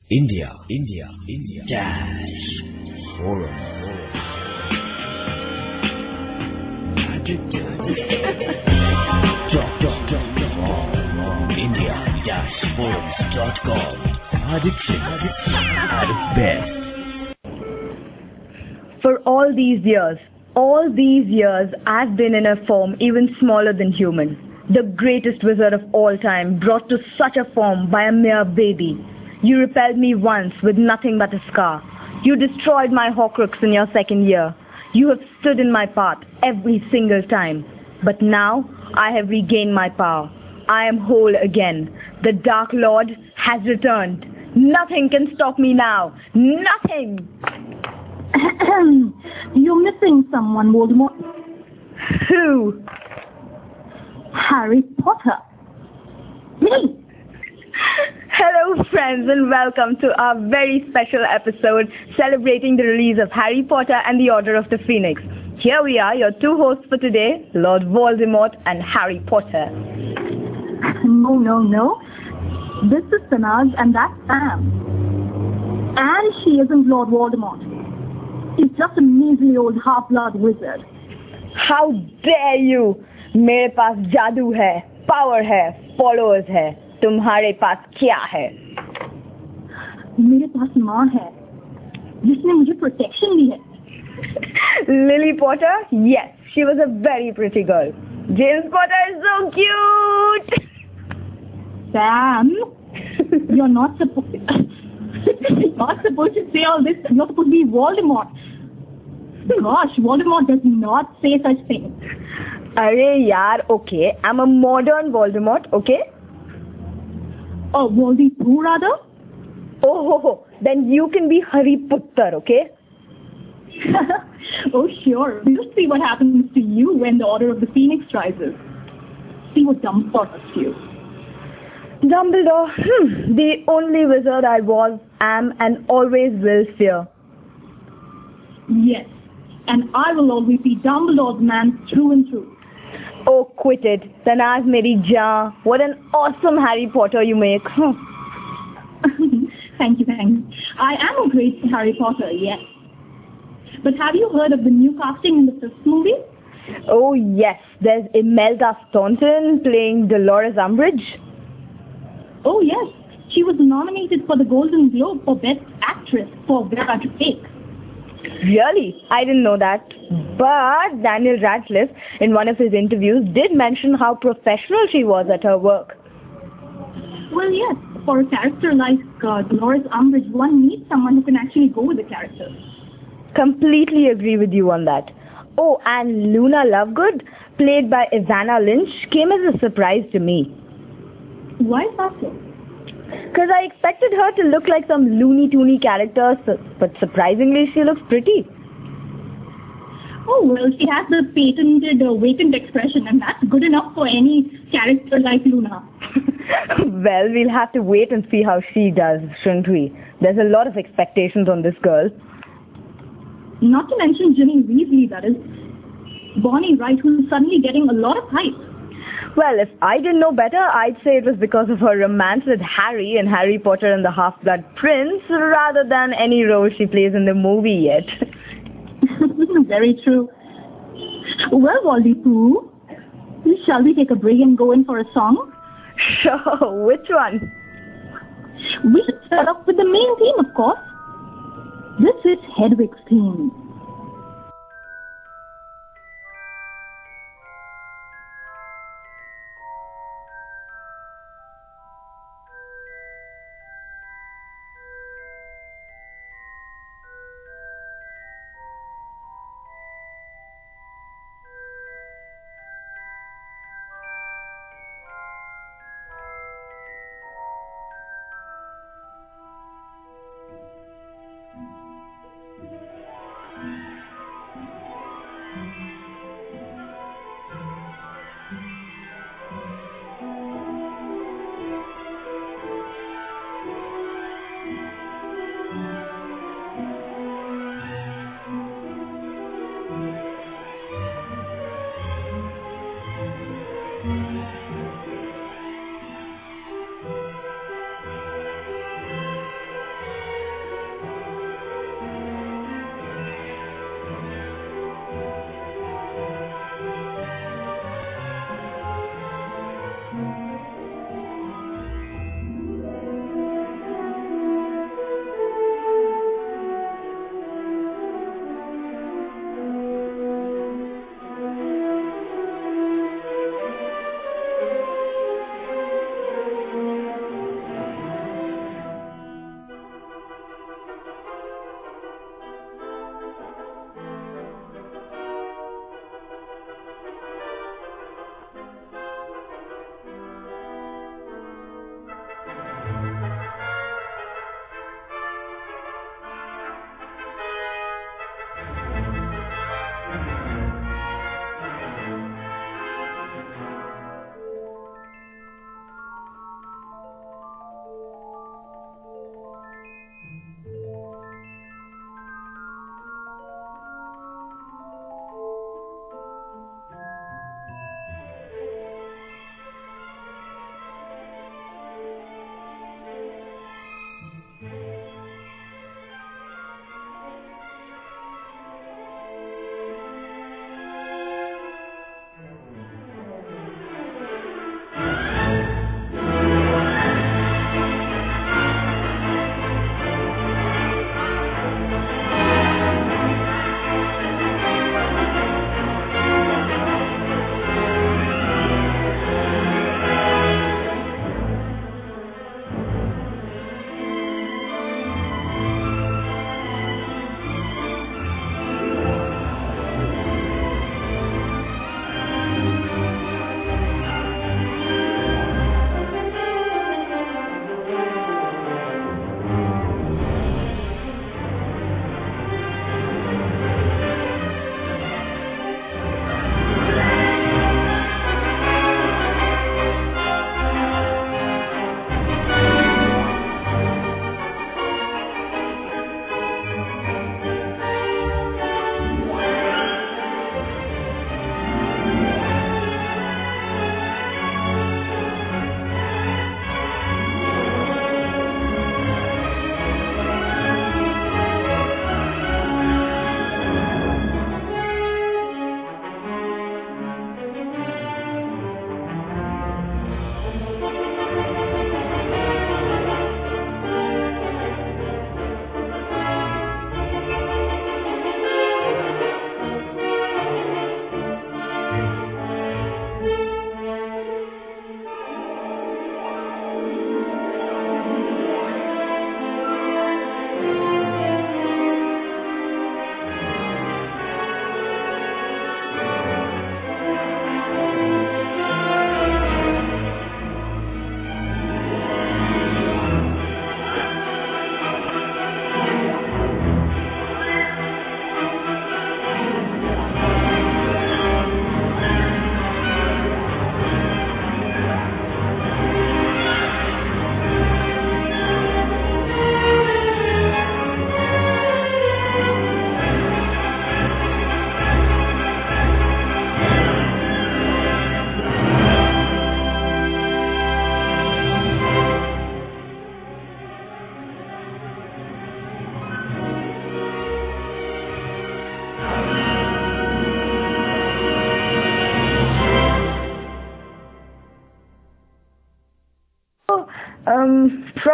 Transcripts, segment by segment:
India Dash Forum. India-forums.com. Addiction at its best. For all these years, I've been in a form even smaller than human. The greatest wizard of all time, brought to such a form by a mere baby. You repelled me once with nothing but a scar. You destroyed my Horcrux in your second year. You have stood in my path every single time. But now, I have regained my power. I am whole again. The Dark Lord has returned. Nothing can stop me now. Nothing! You're missing someone, Voldemort. Who? Harry Potter. Me! Hello friends and welcome to our very special episode celebrating the release of Harry Potter and the Order of the Phoenix. Here we are, your two hosts for today, Lord Voldemort and Harry Potter. No. This is Sanaz and that's Sam. And she isn't Lord Voldemort. He's just a measly old half-blood wizard. How dare you! मेरे पास जादू है, power है, followers है. तुम्हारे पास क्या है? मेरे पास माँ है, जिसने मुझे प्रोटेक्शन दी है. Lily Potter? Yes, she was a very pretty girl. James Potter is so cute! Sam, you're not supposed to say all this. You're supposed to be Voldemort. Gosh, Voldemort does not say such things. Arey yaar, okay. I'm a modern Voldemort, okay? Oh, Voldy Pooh rather? Oh, then you can be Harry Potter, okay? Oh, sure. We'll see what happens to you when the Order of the Phoenix rises. See what Dumbledore does to you. Dumbledore, the only wizard I was, am, and always will fear. Yes, and I will always be Dumbledore's man through and through. Oh, quit it. Sanaz meri jaan. What an awesome Harry Potter you make. Thank you. I am a great Harry Potter, yes. But have you heard of the new casting in the fifth movie? Oh, yes. There's Imelda Staunton playing Dolores Umbridge. Oh, yes. She was nominated for the Golden Globe for Best Actress for Vera Drake. Really? I didn't know that. But Daniel Radcliffe, in one of his interviews, did mention how professional she was at her work. Well, yes. For a character like Dolores Umbridge, one needs someone who can actually go with the character. Completely agree with you on that. Oh, and Luna Lovegood, played by Evanna Lynch, came as a surprise to me. Why is that so? Because I expected her to look like some Looney Toony character, but surprisingly she looks pretty. Oh, well, she has the patented vacant expression, and that's good enough for any character like Luna. Well, we'll have to wait and see how she does, shouldn't we? There's a lot of expectations on this girl. Not to mention Ginny Weasley, that is. Bonnie Wright, who's suddenly getting a lot of hype. Well, if I didn't know better, I'd say it was because of her romance with Harry in Harry Potter and the Half-Blood Prince, rather than any role she plays in the movie yet. Very true. Well, Voldy Pooh, shall we take a break and go in for a song? Sure, which one? We should start off with the main theme, of course. This is Hedwig's theme.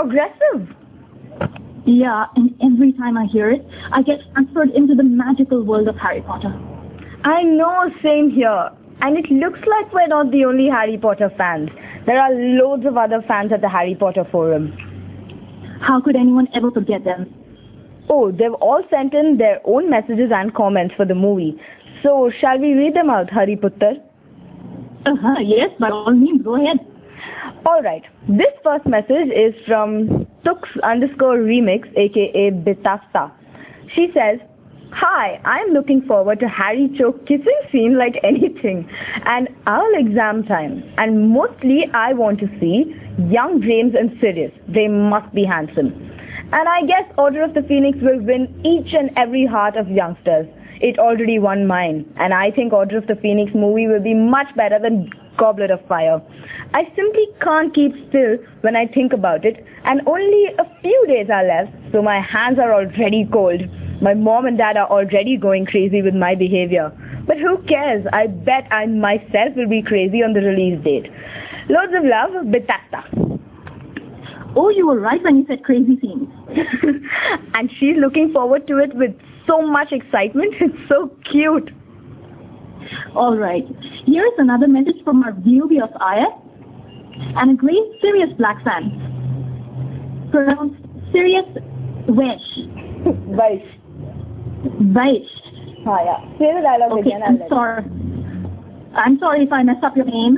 progressive. Yeah, and every time I hear it, I get transferred into the magical world of Harry Potter. I know, same here. And it looks like we're not the only Harry Potter fans. There are loads of other fans at the Harry Potter forum. How could anyone ever forget them? Oh, they've all sent in their own messages and comments for the movie. So, shall we read them out, Hari Puttar? Yes, by all means, go ahead. Alright, this first message is from Tux_remix, aka Bitasta. She says, "Hi, I'm looking forward to Harry Cho kissing scene like anything, and our exam time. And mostly I want to see young James and Sirius. They must be handsome. And I guess Order of the Phoenix will win each and every heart of youngsters. It already won mine, and I think Order of the Phoenix movie will be much better than Goblet of Fire. I simply can't keep still when I think about it, and only a few days are left, so my hands are already cold. My mom and dad are already going crazy with my behavior. But who cares? I bet I myself will be crazy on the release date. Loads of love, Bitasta." Oh, you were right when you said crazy scenes. And she's looking forward to it with so much excitement. It's so cute. All right. Here's another message from our beauty of Aya and a great Sirius Black fan. Pronounced Sirius Wesh. Vaish. Vaish. Yeah. Say the dialogue Okay, again. I'm sorry if I messed up your name.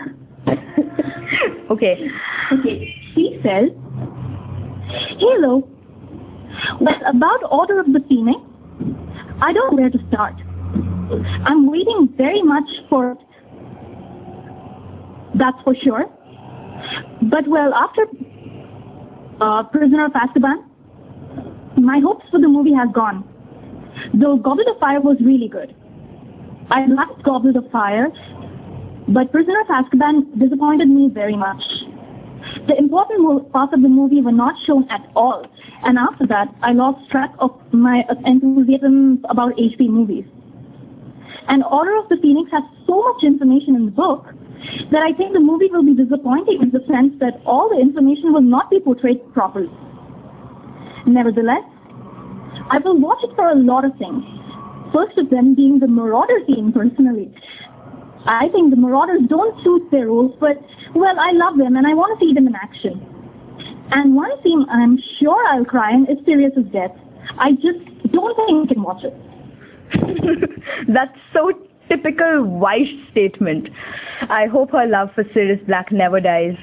Okay. Okay. She says, "Hello. Well, about Order of the Phoenix, I don't know where to start. I'm waiting very much for it. That's for sure. But well, after Prisoner of Azkaban, my hopes for the movie have gone. Though Goblet of Fire was really good. I liked Goblet of Fire, but Prisoner of Azkaban disappointed me very much. The important parts of the movie were not shown at all, and after that, I lost track of my enthusiasm about HP movies. And Order of the Phoenix has so much information in the book that I think the movie will be disappointing in the sense that all the information will not be portrayed properly. Nevertheless, I will watch it for a lot of things. First of them being the Marauder scene personally. I think the Marauders don't suit their roles, but, well, I love them and I want to see them in action. And one scene I'm sure I'll cry in is Sirius's death. I just don't think I can watch it." That's so typical Weish statement. I hope her love for Sirius Black never dies.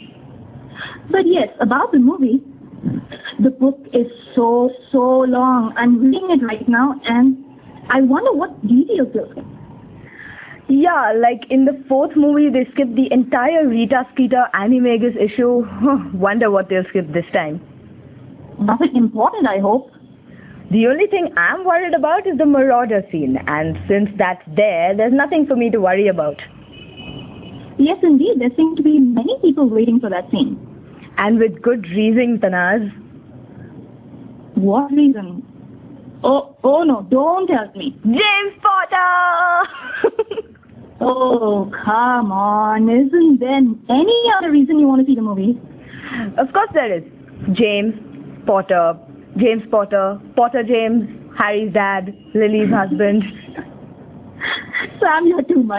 But yes, about the movie, the book is so long. I'm reading it right now and I wonder what details they'll skip. Yeah, like in the fourth movie, they skipped the entire Rita Skeeter Animagus issue. Wonder what they'll skip this time. Nothing important, I hope. The only thing I'm worried about is the Marauder scene, and since that's there's nothing for me to worry about. Yes, indeed. There seem to be many people waiting for that scene. And with good reason, Tanaz. What reason? Oh no, don't tell me. James Potter! Oh, come on. Isn't there any other reason you want to see the movie? Of course there is. James Potter, Potter James, Harry's dad, Lily's husband. Sam, you're too much.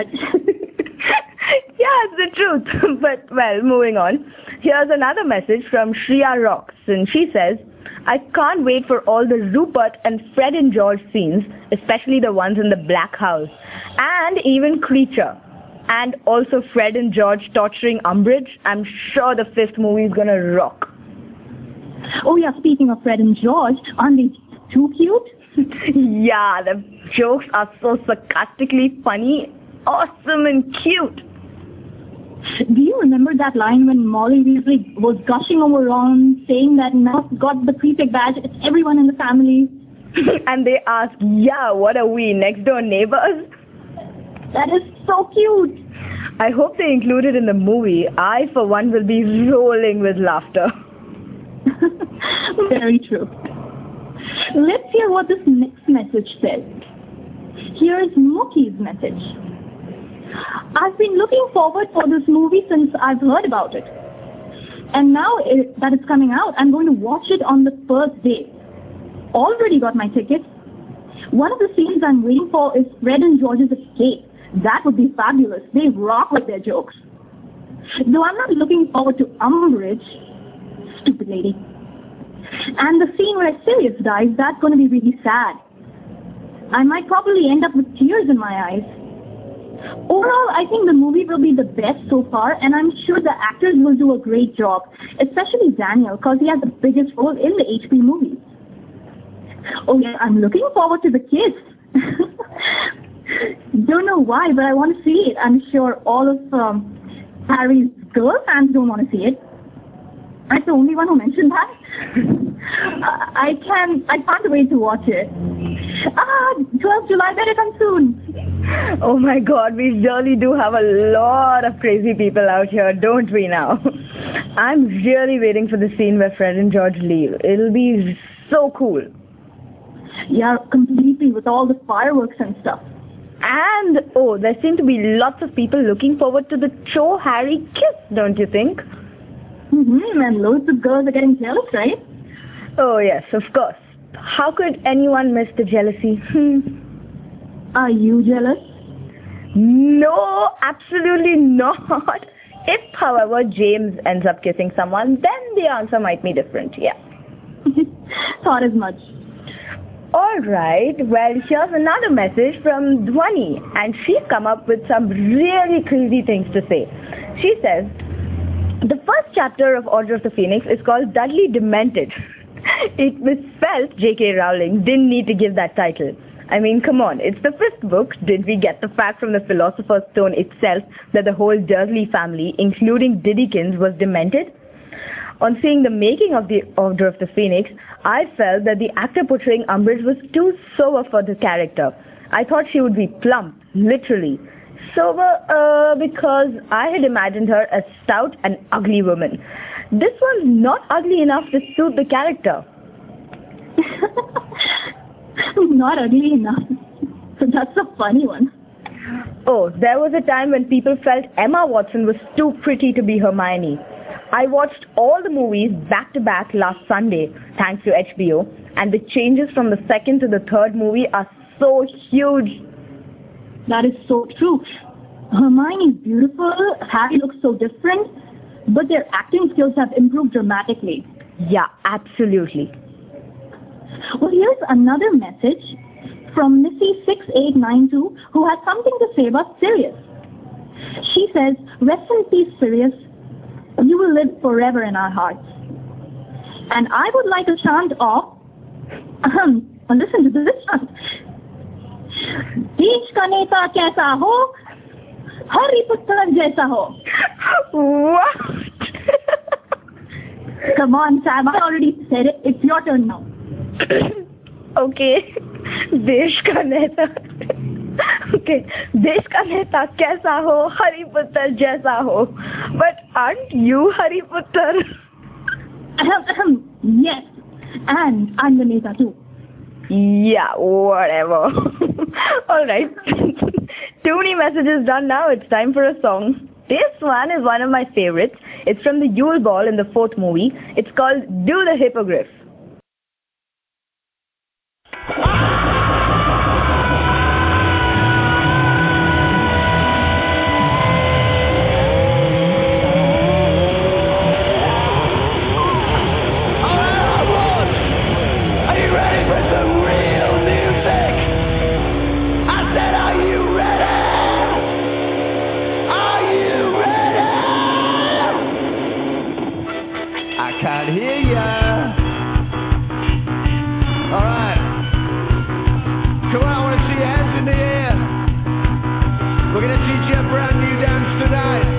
Yeah, it's the truth. But, well, moving on. Here's another message from Shreya Rocks, and she says, "I can't wait for all the Rupert and Fred and George scenes, especially the ones in the Black House, and even Creature. And also Fred and George torturing Umbridge. I'm sure the fifth movie is gonna rock." Oh yeah, speaking of Fred and George, aren't they too cute? Yeah, the jokes are so sarcastically funny, awesome and cute. Do you remember that line when Molly Weasley was gushing over Ron, saying that now he's got the prefect badge, it's everyone in the family? And they ask, "Yeah, what are we, next door neighbors?" That is so cute. I hope they include it in the movie. I, for one, will be rolling with laughter. Very true. Let's hear what this next message says. Here's Mookie's message. "I've been looking forward for this movie since I've heard about it. And now that it's coming out, I'm going to watch it on the first day. Already got my tickets. One of the scenes I'm waiting for is Fred and George's escape. That would be fabulous. They rock with their jokes. Though I'm not looking forward to Umbridge. Stupid lady. And the scene where Sirius dies, that's going to be really sad. I might probably end up with tears in my eyes. Overall, I think the movie will be the best so far, and I'm sure the actors will do a great job, especially Daniel, because he has the biggest role in the HP movies. Oh yeah, I'm looking forward to the kiss. Don't know why, but I want to see it. I'm sure all of Harry's girl fans don't want to see it. I'm the only one who mentioned that. I can't wait to watch it. 12th July, better come soon. Oh my God, we really do have a lot of crazy people out here, don't we now? I'm really waiting for the scene where Fred and George leave. It'll be so cool. Yeah, completely, with all the fireworks and stuff. And, there seem to be lots of people looking forward to the Cho Harry kiss, don't you think? And loads of girls are getting jealous, right? Oh yes, of course. How could anyone miss the jealousy? Are you jealous? No, absolutely not. If, however, James ends up kissing someone, then the answer might be different, yeah. Thought as much. Alright, well, here's another message from Dhwani, and she's come up with some really crazy things to say. She says, the first chapter of Order of the Phoenix is called Dudley Demented. It misspelled J.K. Rowling didn't need to give that title. I mean, come on, it's the fifth book. Did we get the fact from the Philosopher's Stone itself that the whole Dursley family, including Diddykins, was demented? On seeing the making of the Order of the Phoenix, I felt that the actor portraying Umbridge was too sober for the character. I thought she would be plump, literally. Sober, because I had imagined her a stout and ugly woman. This was not ugly enough to suit the character. Not ugly enough. That's a funny one. Oh, there was a time when people felt Emma Watson was too pretty to be Hermione. I watched all the movies back to back last Sunday, thanks to HBO, and the changes from the second to the third movie are so huge. That is so true. Hermione is beautiful, Harry looks so different, but their acting skills have improved dramatically. Yeah, absolutely. Well, here's another message from Missy6892, who has something to say about Sirius. She says, rest in peace, Sirius. You will live forever in our hearts. And I would like a chant of, listen to this chant. Desh ka neta kaisa ho, Harry Potter jaisa ho. What? Come on, Sam, I already said it. It's your turn now. Okay. Desh ka neta. Okay. Desh ka neta kaisa ho, Harry Potter jaisa ho. But aren't you Harry Potter? Yes. And I'm the neta too. Yeah, whatever. Alright. Too many messages done now. It's time for a song. This one is one of my favorites. It's from the Yule Ball in the fourth movie. It's called Do the Hippogriff. Can't hear ya. Alright. Come on, I want to see your hands in the air. We're going to teach you a brand new dance tonight.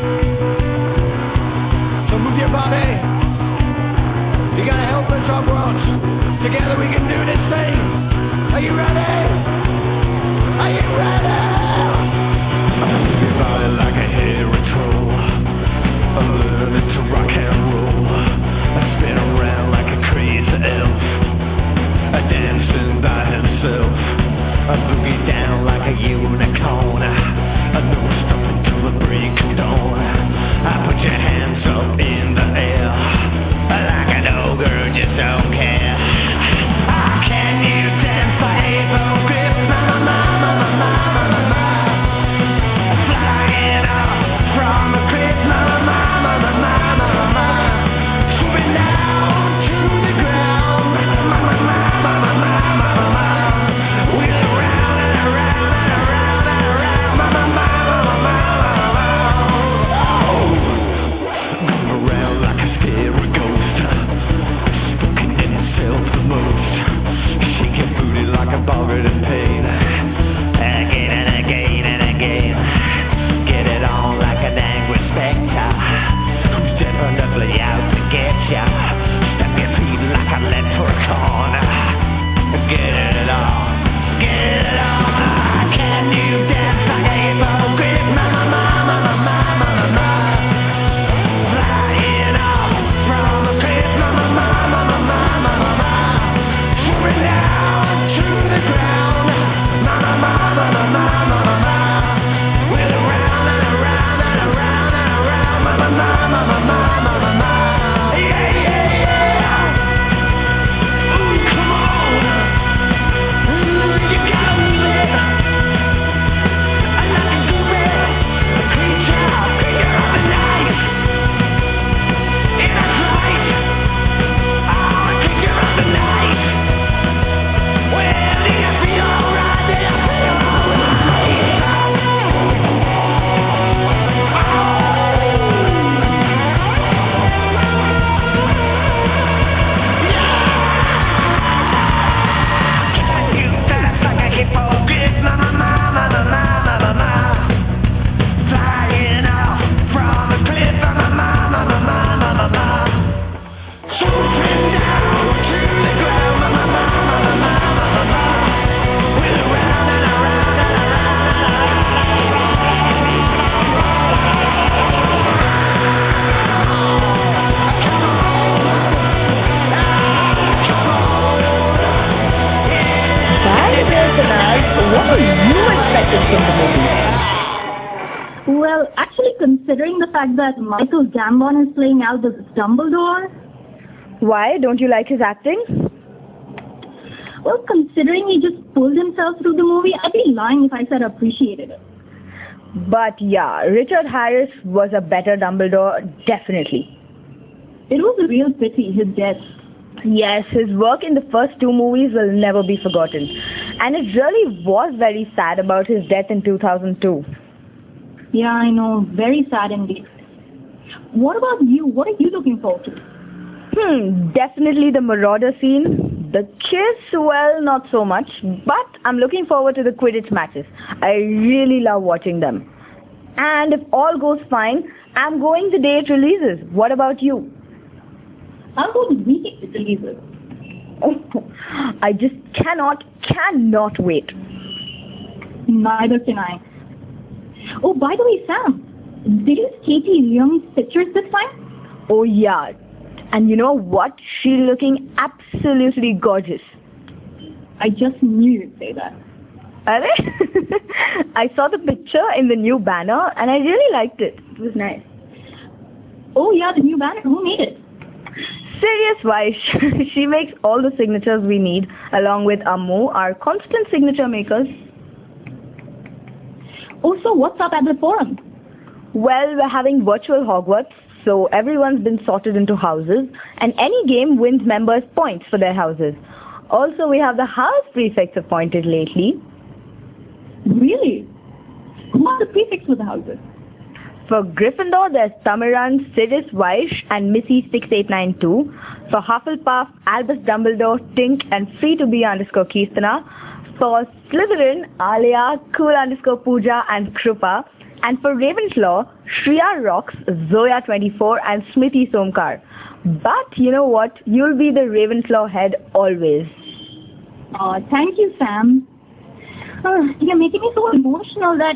So move your body. You got to help us up, Ross. Together we can do this thing. Are you ready? Are you ready? Move your body like a hairy troll. I'm learning to rock and roll. I spin around like a crazy elf, a dancing by himself. I boogie down like a unicorn. I don't stop until the break of dawn. I put your hands up in the air. considering the fact that Michael Gambon is playing Albus Dumbledore? Why? Don't you like his acting? Well, considering he just pulled himself through the movie, I'd be lying if I said I appreciated it. But yeah, Richard Harris was a better Dumbledore, definitely. It was a real pity, his death. Yes, his work in the first two movies will never be forgotten. And it really was very sad about his death in 2002. Yeah, I know. Very sad indeed. What about you? What are you looking forward to? Definitely the Marauder scene. The kiss, well, not so much. But I'm looking forward to the Quidditch matches. I really love watching them. And if all goes fine, I'm going the day it releases. What about you? I'll go the week it releases. I just cannot wait. Neither can I. Oh, by the way, Sam, did you see Katie Leung's pictures this time? Oh, yeah. And you know what? She's looking absolutely gorgeous. I just knew you'd say that. I saw the picture in the new banner and I really liked it. It was nice. Oh, yeah, the new banner. Who made it? Sirius Vaish. She makes all the signatures we need, along with Ammu, our constant signature makers. Oh, so what's up at the forum? Well, we're having virtual Hogwarts, so everyone's been sorted into houses, and any game wins members points for their houses. Also, we have the house prefects appointed lately. Really? Who are the prefects for the houses? For Gryffindor, there's Tamiran, Sirius Vaish, and Missy6892. For Hufflepuff, Albus Dumbledore, Tink, and Free2Be_Keerthana. For Slytherin, Alia, Cool_Pooja, and Krupa. And for Ravenclaw, Shreya Rocks, Zoya24, and Smithy Somkar. But you know what? You'll be the Ravenclaw head always. Thank you, Sam. You're making me so emotional that...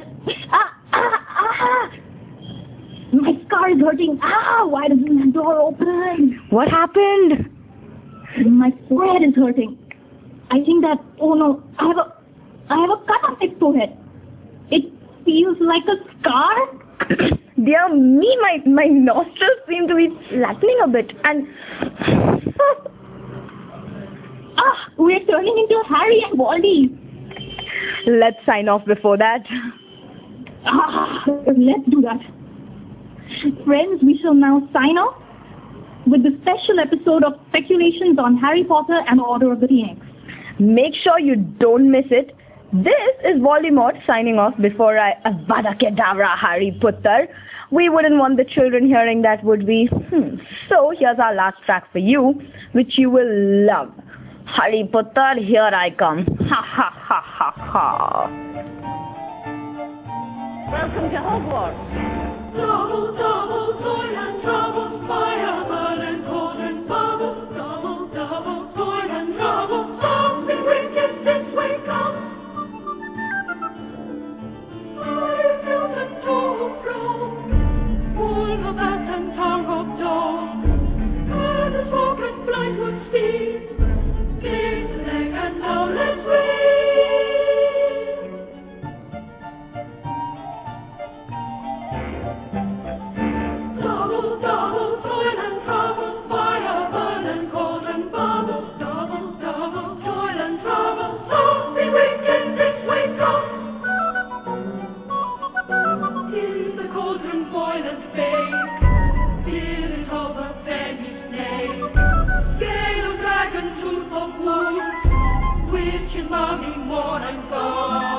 My scar is hurting. Why doesn't the door open? What happened? My forehead is hurting. I think that, oh no, I have a cut on my forehead. It feels like a scar. Dear me, my nostrils seem to be flattening a bit and... We're turning into Harry and Baldy. Let's sign off before that. Let's do that. Friends, we shall now sign off with the special episode of Speculations on Harry Potter and Order of the Phoenix. Make sure you don't miss it. This is Voldemort signing off before I Avada Kedavra Harry Potter. We wouldn't want the children hearing that, would we? So here's our last track for you, which you will love. Harry Potter, here I come. Ha ha ha ha ha. Welcome to Hogwarts. Double, double, toil and trouble, fire, burn and cold and bubble. Double, double, toil and trouble, something wicked this way comes. Fire filled and toll from, full of bat and tongue of dog. And the smoke and flight would speed, give the leg and now let's read. Double, double, toil and trouble, fire, burn and cold and bubble. Double, double, toil and trouble, something wicked this way comes. Is the cauldron boil and bake? Fill it over, then you snake. Scale of dragon, tooth of wood, witch and mummy, mourn and gone.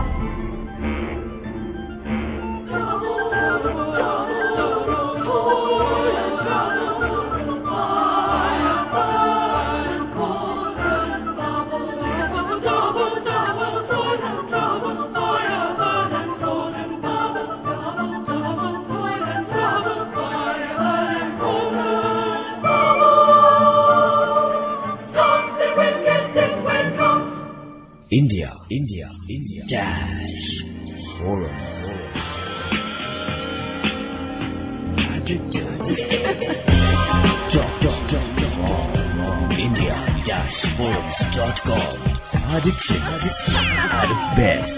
Double, double, double. India, Dash Forum. India-forums.com. Addiction at its best.